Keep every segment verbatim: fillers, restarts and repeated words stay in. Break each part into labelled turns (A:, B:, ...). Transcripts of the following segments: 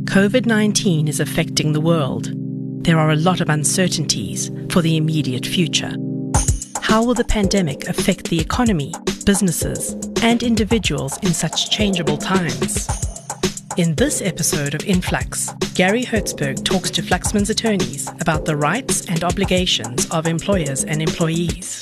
A: COVID nineteen is affecting the world. There are a lot of uncertainties for the immediate future. How will the pandemic affect the economy, businesses, and individuals in such changeable times? In this episode of Influx, Gary Hertzberg talks to Fluxman's attorneys about the rights and obligations of employers and employees.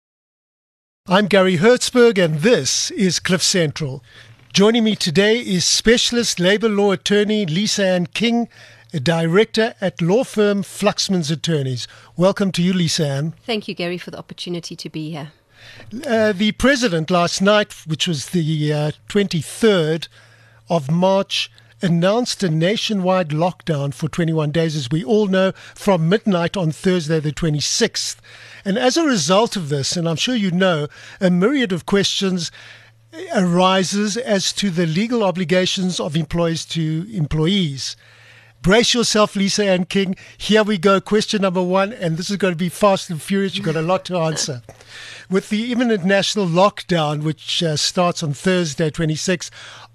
B: I'm Gary Hertzberg and this is Cliff Central. Joining me today is specialist labour law attorney Lisa Ann King, a director at law firm Fluxman's Attorneys. Welcome to you, Lisa Ann.
C: Thank you, Gary, for the opportunity to be here.
B: Uh, the President last night, which was the uh, twenty-third of March, announced a nationwide lockdown for twenty-one days, as we all know, from midnight on Thursday the twenty-sixth. And as a result of this, and I'm sure you know, a myriad of questions arises as to the legal obligations of employers to employees. Brace yourself, Lisa Ann King. Here we go. Question number one, and this is going to be fast and furious. You've got a lot to answer. With the imminent national lockdown, which uh, starts on Thursday twenty-sixth,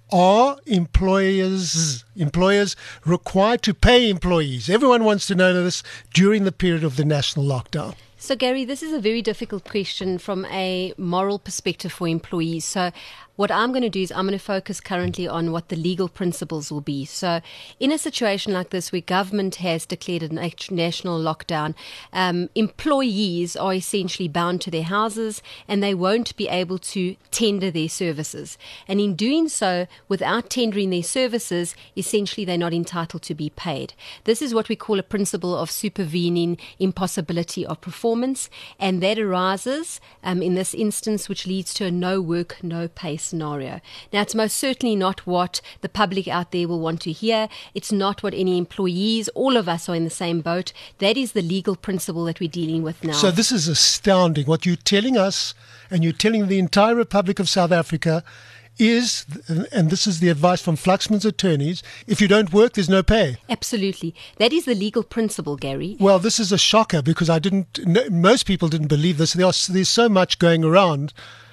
B: are employers employers required to pay employees? Everyone wants to know this during the period of the national lockdown.
C: So, Gary, this is a very difficult question from a moral perspective for employees. So what I'm going to do is I'm going to focus currently on what the legal principles will be. So in a situation like this where government has declared a national lockdown, um, employees are essentially bound to their houses and they won't be able to tender their services. And in doing so, without tendering their services, essentially they're not entitled to be paid. This is what we call a principle of supervening impossibility of performance, and that arises um, in this instance, which leads to a no work, no pay scenario. Now, it's most certainly not what the public out there will want to hear. It's not what any employees, all of us are in the same boat. That is the legal principle that we're dealing with now.
B: So this is astounding. What you're telling us, and you're telling the entire Republic of South Africa, is, and this is the advice from Fluxman's Attorneys, if you don't work, there's no pay.
C: Absolutely. That is the legal principle, Gary.
B: Well, this is a shocker because I didn't, no, most people didn't believe this. There are, there's so much going around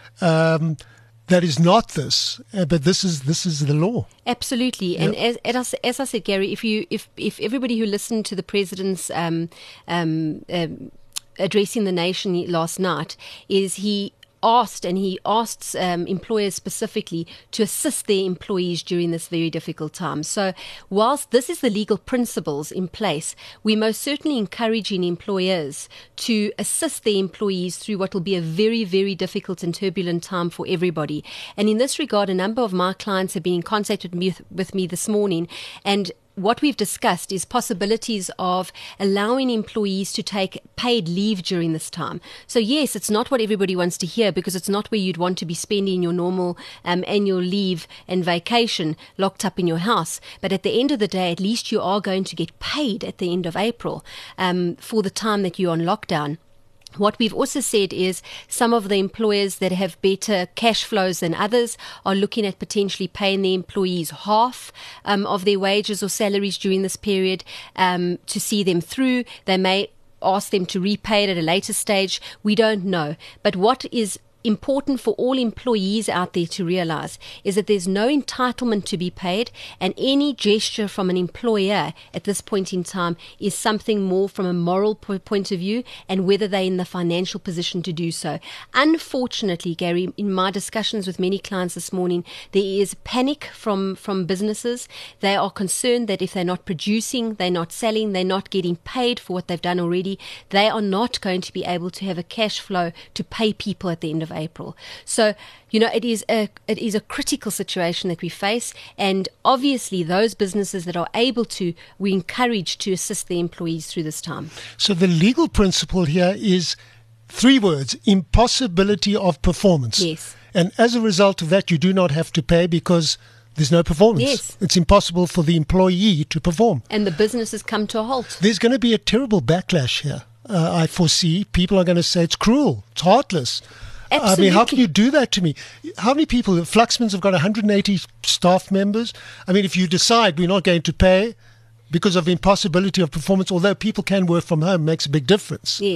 B: um, that is not this, uh, but this is this is the law.
C: Absolutely,
B: Yep.
C: and as, as as I said, Gary, if you if if everybody who listened to the president's um, um, um, addressing the nation last night, is he asked, and he asks um, employers specifically to assist their employees during this very difficult time. So whilst this is the legal principles in place, we're most certainly encouraging employers to assist their employees through what will be a very, very difficult and turbulent time for everybody. And in this regard, a number of my clients have been in contact with me, with me this morning, and what we've discussed is possibilities of allowing employees to take paid leave during this time. So yes, it's not what everybody wants to hear, because it's not where you'd want to be spending your normal um, annual leave and vacation locked up in your house. But at the end of the day, at least you are going to get paid at the end of April um, for the time that you're on lockdown. What we've also said is some of the employers that have better cash flows than others are looking at potentially paying their employees half um, of their wages or salaries during this period um, to see them through. They may ask them to repay it at a later stage. We don't know. But what is important for all employees out there to realize is that there's no entitlement to be paid, and any gesture from an employer at this point in time is something more from a moral point of view and whether they're in the financial position to do so. Unfortunately, Gary, in my discussions with many clients this morning, there is panic from, from businesses. They are concerned that if they're not producing, they're not selling, they're not getting paid for what they've done already, they are not going to be able to have a cash flow to pay people at the end of April. So, you know, it is a it is a critical situation that we face, and obviously those businesses that are able to, we encourage to assist their employees through this time.
B: So the legal principle here is three words: impossibility of performance.
C: Yes.
B: And as a result of that, you do not have to pay because there's no performance.
C: Yes.
B: It's impossible for the employee to perform.
C: And the business has come to a halt.
B: There's going to be a terrible backlash here. Uh, I foresee people are going to say it's cruel, it's heartless.
C: Absolutely.
B: I mean, how can you do that to me? How many people, Fluxman's have got one hundred eighty staff members. I mean, if you decide we're not going to pay because of the impossibility of performance, although people can work from home, makes a big difference.
C: Yes.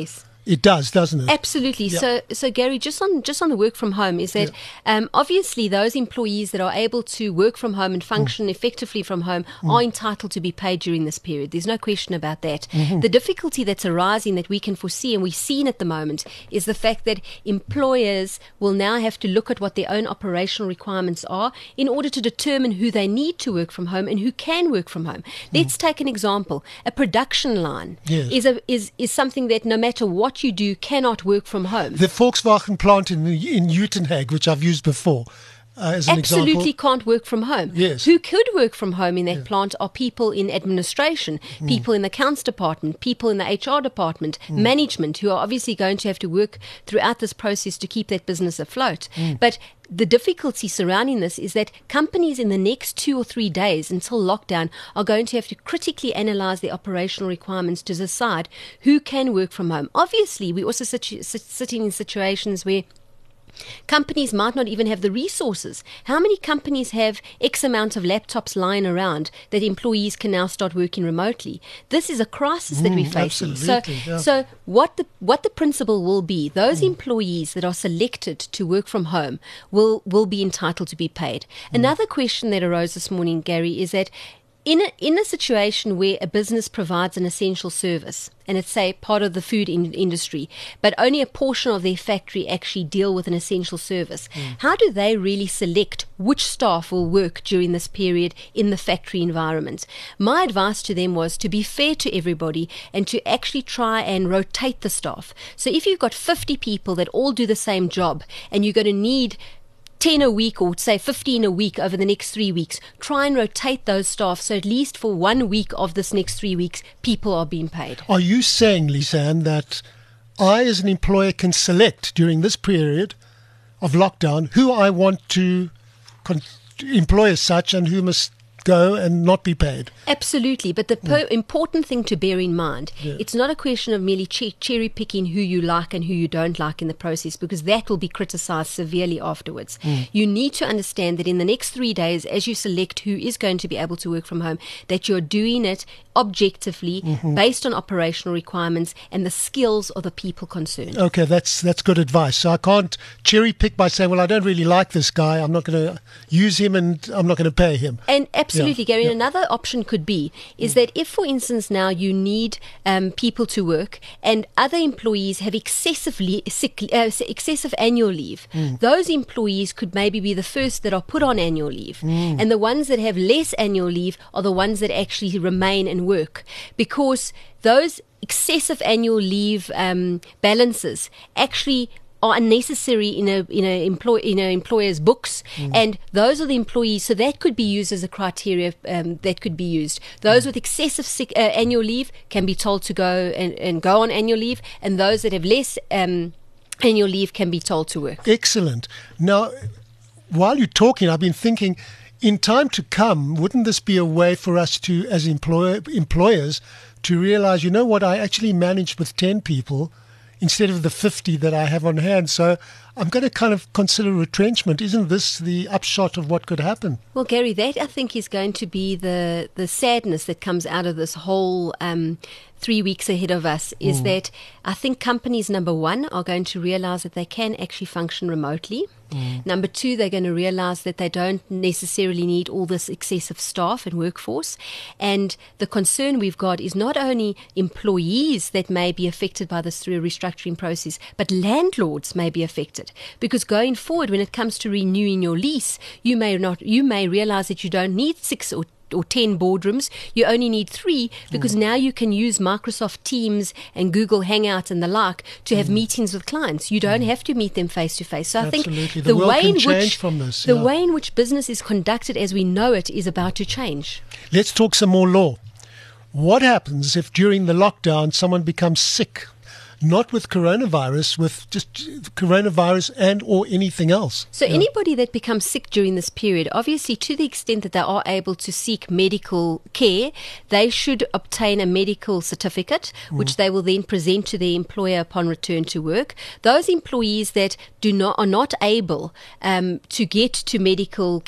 B: It does, doesn't it?
C: Absolutely.
B: Yeah.
C: So, so Gary, just on just on the work from home, is that
B: Yeah.
C: um, obviously those employees that are able to work from home and function
B: Mm.
C: effectively from home mm. are entitled to be paid during this period. There's no question about that.
B: Mm-hmm.
C: The difficulty that's arising that we can foresee and we've seen at the moment is the fact that employers will now have to look at what their own operational requirements are in order to determine who they need to work from home and who can work from home. Let's mm. take an example. A production line
B: yes.
C: is a is is something that no matter what you do cannot work from home.
B: The Volkswagen plant in in Uitenhage, which I've used before, uh, as an
C: absolutely
B: example.
C: can't work from home.
B: Yes.
C: Who could work from home in that
B: Yeah.
C: plant are people in administration,
B: Mm.
C: people in the accounts department, people in the H R department,
B: Mm.
C: management, who are obviously going to have to work throughout this process to keep that business afloat.
B: Mm.
C: But the difficulty surrounding this is that companies in the next two or three days until lockdown are going to have to critically analyze their operational requirements to decide who can work from home. Obviously, we're also situ- sitting in situations where companies might not even have the resources. How many companies have X amount of laptops lying around that employees can now start working remotely? This is a crisis that
B: Mm,
C: we're facing. So,
B: absolutely, yeah.
C: so what the what the principle will be, those mm. employees that are selected to work from home will will be entitled to be paid. Mm. Another question that arose this morning, Gary, is that In a, in a situation where a business provides an essential service, and it's, say, part of the food in, industry, but only a portion of their factory actually deal with an essential service, mm. how do they really select which staff will work during this period in the factory environment? My advice to them was to be fair to everybody and to actually try and rotate the staff. So if you've got fifty people that all do the same job and you're going to need ten a week or say fifteen a week over the next three weeks, try and rotate those staff so at least for one week of this next three weeks, people are being paid.
B: Are you saying, Lisanne, that I as an employer can select during this period of lockdown who I want to con- employ as such and who must go and not be paid?
C: Absolutely, but the per- mm. important thing to bear in mind,
B: yeah.
C: it's not a question of merely ch- cherry picking who you like and who you don't like in the process, because that will be criticized severely afterwards. Mm. You need to understand that in the next three days, as you select who is going to be able to work from home, that you're doing it objectively mm-hmm. based on operational requirements and the skills of the people concerned.
B: Okay, that's that's good advice. So I can't cherry pick by saying, well, I don't really like this guy, I'm not going to use him and I'm not going to pay him.
C: And absolutely,
B: yeah.
C: Gary,
B: yeah.
C: another option could be is
B: mm.
C: that if, for instance, now you need um, people to work and other employees have excessively sick, uh, excessive annual leave, mm. those employees could maybe be the first that are put on annual leave. Mm. And the ones that have less annual leave are the ones that actually remain and work, because those excessive annual leave um, balances actually are unnecessary in a in a employ in an employer's books, mm. and those are the employees. So that could be used as a criteria um, that could be used. Those mm. with excessive sick, uh, annual leave can be told to go and, and go on annual leave, and those that have less um, annual leave can be told to work.
B: Excellent. Now, while you're talking, I've been thinking, in time to come, wouldn't this be a way for us to, as employer employers, to realize, you know what, I actually managed with ten people instead of the fifty that I have on hand. So I'm going to kind of consider retrenchment. Isn't this the upshot of what could happen?
C: Well, Gary, that I think is going to be the, the sadness that comes out of this whole um, three weeks ahead of us, is mm. that I think companies, number one, are going to realize that they can actually function remotely. Mm. Number two, they're going to realize that they don't necessarily need all this excessive staff and workforce. And the concern we've got is not only employees that may be affected by this through a restructuring process, but landlords may be affected. Because going forward, when it comes to renewing your lease, you may not, you may realize that you don't need six or or ten boardrooms, you only need three, because mm. now you can use Microsoft Teams and Google Hangout and the like to have mm. meetings with clients. You don't mm. have to meet them face to face. So
B: Absolutely.
C: I think
B: the,
C: the,
B: the
C: way in
B: which
C: from
B: this,
C: the
B: yeah.
C: way in which business is conducted as we know it is about to change.
B: Let's talk some more law. What happens if during the lockdown someone becomes sick? Not with coronavirus, with just coronavirus and or anything else.
C: So yeah. anybody that becomes sick during this period, obviously to the extent that they are able to seek medical care, they should obtain a medical certificate, which mm. they will then present to their employer upon return to work. Those employees that do not are not able um, to get to medical care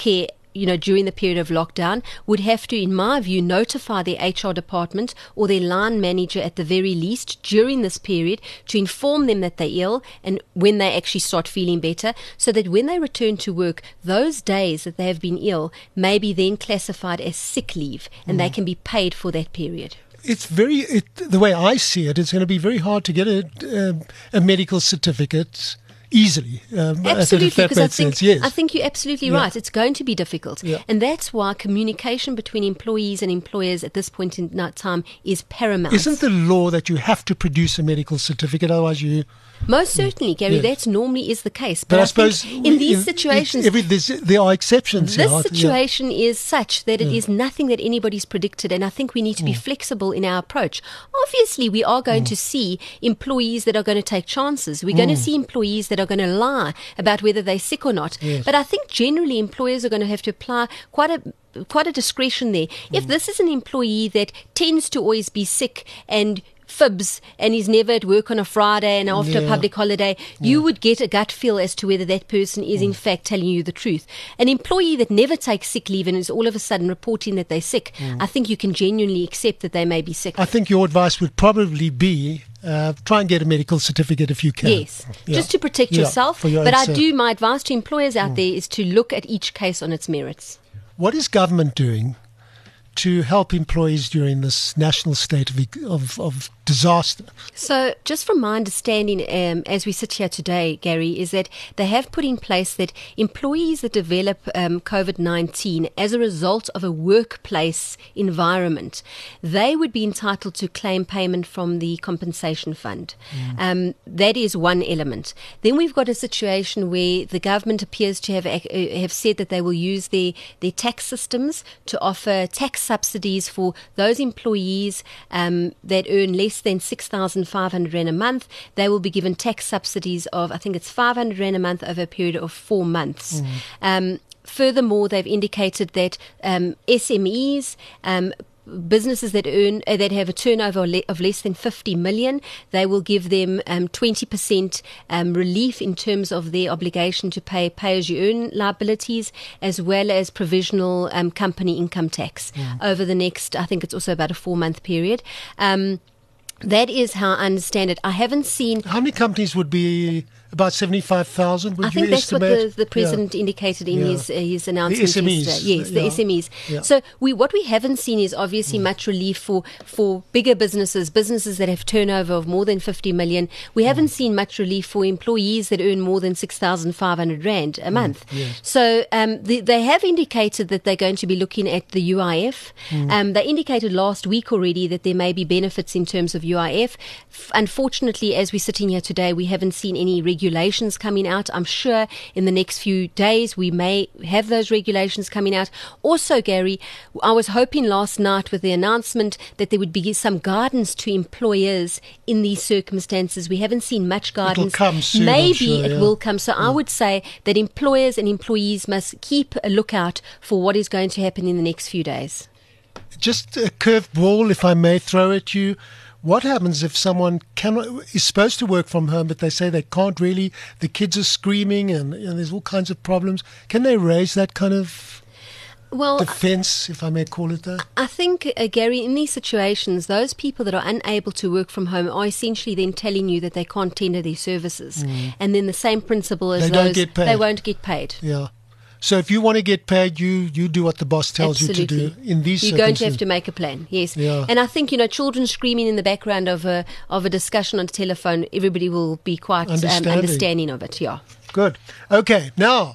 C: you know, during the period of lockdown would have to, in my view, notify their H R department or their line manager at the very least during this period to inform them that they're ill and when they actually start feeling better, so that when they return to work, those days that they have been ill may be then classified as sick leave and mm. they can be paid for that period.
B: It's very, it, the way I see it, it's going to be very hard to get a, a, a medical certificate easily. Um,
C: absolutely, because I think,
B: sense, yes.
C: I think you're absolutely
B: yeah.
C: right. It's going to be difficult.
B: Yeah.
C: And that's why communication between employees and employers at this point in time is paramount.
B: Isn't the law that you have to produce a medical certificate, otherwise you...
C: Most certainly, Gary,
B: yes.
C: that normally is the case.
B: But, but I, I suppose
C: in these in, situations,
B: every, there are exceptions.
C: This
B: yeah,
C: situation
B: yeah.
C: is such that it yeah. is nothing that anybody's predicted, and I think we need to be mm. flexible in our approach. Obviously, we are going mm. to see employees that are going to take chances. We're mm. going to see employees that are going to lie about whether they're sick or not.
B: Yes.
C: But I think generally employers are going to have to apply quite a quite a discretion there. Mm. If this is an employee that tends to always be sick and fibs and is never at work on a Friday and after yeah. a public holiday, you yeah. would get a gut feel as to whether that person is mm. in fact telling you the truth. An employee that never takes sick leave and is all of a sudden reporting that they're sick, mm. I think you can genuinely accept that they may be sick.
B: I think your advice would probably be uh, try and get a medical certificate if you can.
C: Yes, yeah. just to protect
B: yeah,
C: yourself.
B: your
C: but I
B: self.
C: do, my advice to employers out
B: mm.
C: there is to look at each case on its merits.
B: What is government doing to help employees during this national state of, of, of disaster?
C: So just from my understanding, um, as we sit here today, Gary, is that they have put in place that employees that develop um, COVID nineteen as a result of a workplace environment, they would be entitled to claim payment from the compensation fund. Mm. Um, that is one element. Then we've got a situation where the government appears to have uh, have said that they will use their, their tax systems to offer tax subsidies for those employees um, that earn less than six thousand five hundred rand a month. They will be given tax subsidies of, I think it's five hundred rand a month over a period of four months. Mm. Um, furthermore, they've indicated that um, S M Es, um, businesses that earn uh, that have a turnover of less than fifty million, they will give them um, twenty percent um, relief in terms of their obligation to pay pay-as-you-earn liabilities, as well as provisional um, company income tax yeah. over the next, I think it's also about a four-month period. Um, that is how I understand it. I haven't seen...
B: How many companies would be... About seventy-five thousand, would
C: I
B: you
C: think that's
B: estimate?
C: what the, the President yeah. indicated in yeah. his uh, his announcement
B: the S M Es,
C: yesterday. Yes, the
B: yeah.
C: S M Es.
B: Yeah.
C: So we what we haven't seen is obviously mm. much relief for, for bigger businesses, businesses that have turnover of more than fifty million. We haven't mm. seen much relief for employees that earn more than six thousand five hundred rand a mm. month.
B: Yes.
C: So um, the, they have indicated that they're going to be looking at the U I F. Mm. Um, they indicated last week already that there may be benefits in terms of U I F. F- unfortunately, as we're sitting here today, we haven't seen any regulations coming out. I'm sure in the next few days we may have those regulations coming out. Also, Gary, I was hoping last night with the announcement that there would be some guidance to employers in these circumstances. We haven't seen much guidance.
B: It'll come soon,
C: Maybe
B: sure,
C: it
B: yeah.
C: will come. So
B: yeah.
C: I would say that employers and employees must keep a lookout for what is going to happen in the next few days.
B: Just a curved ball, if I may throw at you. What happens if someone cannot, is supposed to work from home, but they say they can't really, the kids are screaming and, and there's all kinds of problems? Can they raise that kind of
C: well,
B: defense, if I may call it that?
C: I think, uh, Gary, in these situations, those people that are unable to work from home are essentially then telling you that they can't tender their services. Mm. And then the same principle as
B: they
C: those,
B: don't get paid.
C: They won't get paid.
B: Yeah. So if you want to get paid, you, you do what the boss tells
C: Absolutely.
B: you to do in these
C: You're going to have to make a plan, yes.
B: Yeah.
C: And I think, you know, children screaming in the background of a, of a discussion on the telephone, everybody will be quite
B: understanding.
C: Um, understanding of it, yeah.
B: Good. Okay, now,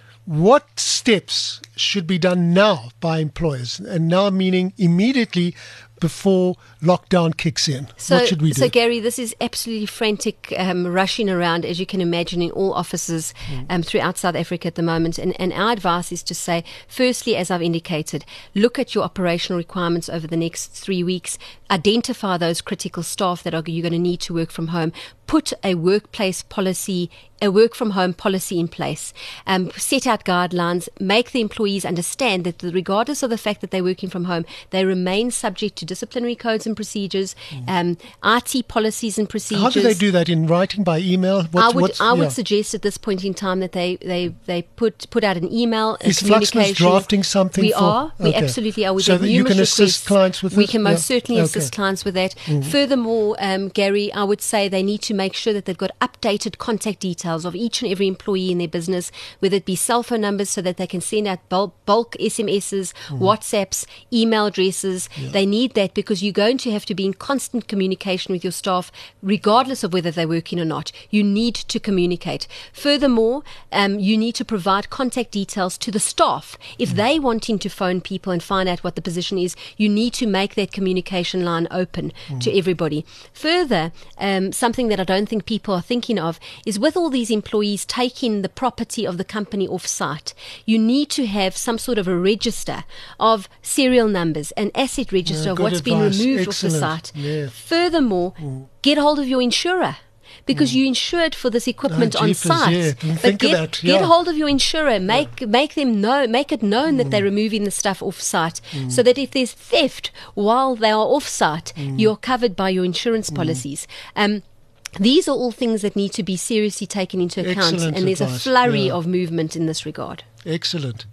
B: what steps should be done now by employers? And now meaning immediately before lockdown kicks in.
C: So,
B: what should we do?
C: So, Gary, this is absolutely frantic um, rushing around, as you can imagine, in all offices mm. um, throughout South Africa at the moment. And, and our advice is to say, firstly, as I've indicated, look at your operational requirements over the next three weeks. Identify those critical staff that are you're going to need to work from home. Put a workplace policy, a work from home policy in place. Um, set out guidelines. Make the employees employees understand that regardless of the fact that they're working from home, they remain subject to disciplinary codes and procedures, mm. um, I T policies and procedures.
B: How do they do that? In writing, by email? What,
C: I would I would
B: yeah.
C: suggest at this point in time that they, they, they put put out an email.
B: Is Fluxman's drafting something?
C: We
B: for,
C: are. We
B: okay.
C: absolutely are. We
B: so
C: get
B: that you can
C: requests.
B: assist clients with
C: We
B: this?
C: can most
B: yeah.
C: certainly
B: okay.
C: assist clients with that.
B: Mm.
C: Furthermore, um, Gary, I would say they need to make sure that they've got updated contact details of each and every employee in their business, whether it be cell phone numbers so that they can send out bulk, bulk S M Ses, mm. WhatsApps, email addresses. Yeah. They need that because you're going to have to be in constant communication with your staff, regardless of whether they're working or not. You need to communicate. Furthermore, um, you need to provide contact details to the staff. If mm. they wanting to phone people and find out what the position is, you need to make that communication line open mm. to everybody. Further, um, something that I don't think people are thinking of is with all these employees taking the property of the company off-site, you need to have some sort of a register of serial numbers, an asset register
B: yeah,
C: of what's
B: advice.
C: been removed
B: Excellent.
C: off the site.
B: Yeah.
C: Furthermore, mm. get hold of your insurer. Because mm. you insured for this equipment
B: oh,
C: on
B: jeepers,
C: site,
B: yeah.
C: but
B: think
C: get,
B: of that. Yeah.
C: get hold of your insurer. Make yeah. make them know, make it known mm. that they're removing the stuff off site, mm. so that if there's theft while they are off site, mm. you're covered by your insurance mm. policies. Um, these are all things that need to be seriously taken into account,
B: Excellent
C: and there's
B: advice.
C: a flurry
B: yeah.
C: of movement in this regard.
B: Excellent.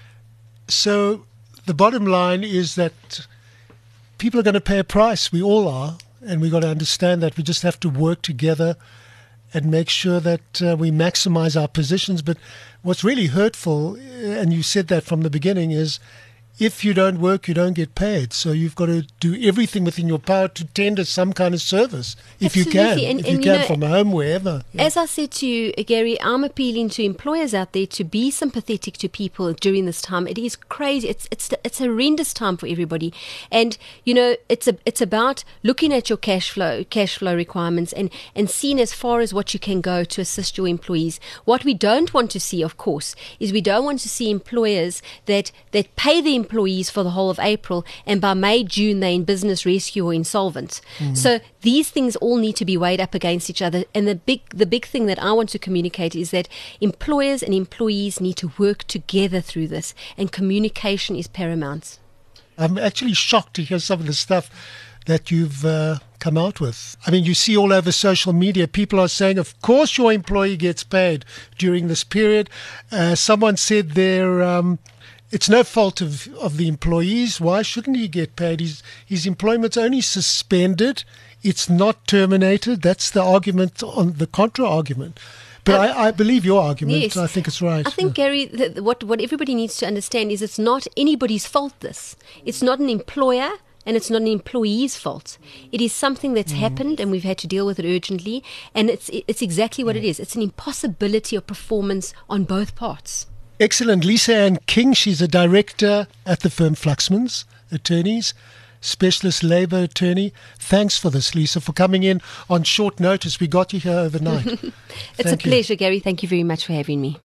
B: So the bottom line is that people are going to pay a price. We all are. And we've got to understand that we just have to work together and make sure that uh, we maximize our positions. But what's really hurtful, and you said that from the beginning, is if you don't work, you don't get paid. So you've got to do everything within your power to tender some kind of service, if
C: Absolutely.
B: you can,
C: and,
B: if
C: and
B: you
C: you
B: can,
C: know,
B: from home, wherever. Yeah.
C: As I said to you, Gary, I'm appealing to employers out there to be sympathetic to people during this time. It is crazy. It's it's it's a horrendous time for everybody, and you know it's a it's about looking at your cash flow cash flow requirements and and seeing as far as what you can go to assist your employees. What we don't want to see, of course, is we don't want to see employers that that pay the employees for the whole of April, and by May, June, they're in business rescue or insolvent. Mm. So these things all need to be weighed up against each other. And the big the big thing that I want to communicate is that employers and employees need to work together through this, and communication is paramount.
B: I'm actually shocked to hear some of the stuff that you've uh, come out with. I mean, you see all over social media, people are saying, of course your employee gets paid during this period. Uh, someone said there, um, it's no fault of, of the employees. Why shouldn't he get paid? His, his employment's only suspended. It's not terminated. That's the argument, on the contra argument. But um, I, I believe your argument.
C: Yes.
B: I think it's right.
C: I think,
B: yeah.
C: Gary, the, the, what, what everybody needs to understand is it's not anybody's fault, this. It's not an employer and it's not an employee's fault. It is something that's mm. happened, and we've had to deal with it urgently. And it's, it's exactly what mm. it is. It's an impossibility of performance on both parts.
B: Excellent. Lisa Ann King, she's a director at the firm Fluxman's Attorneys, specialist labour attorney. Thanks for this, Lisa, for coming in on short notice. We got you here overnight.
C: It's Thank a pleasure, you. Gary. Thank you very much for having me.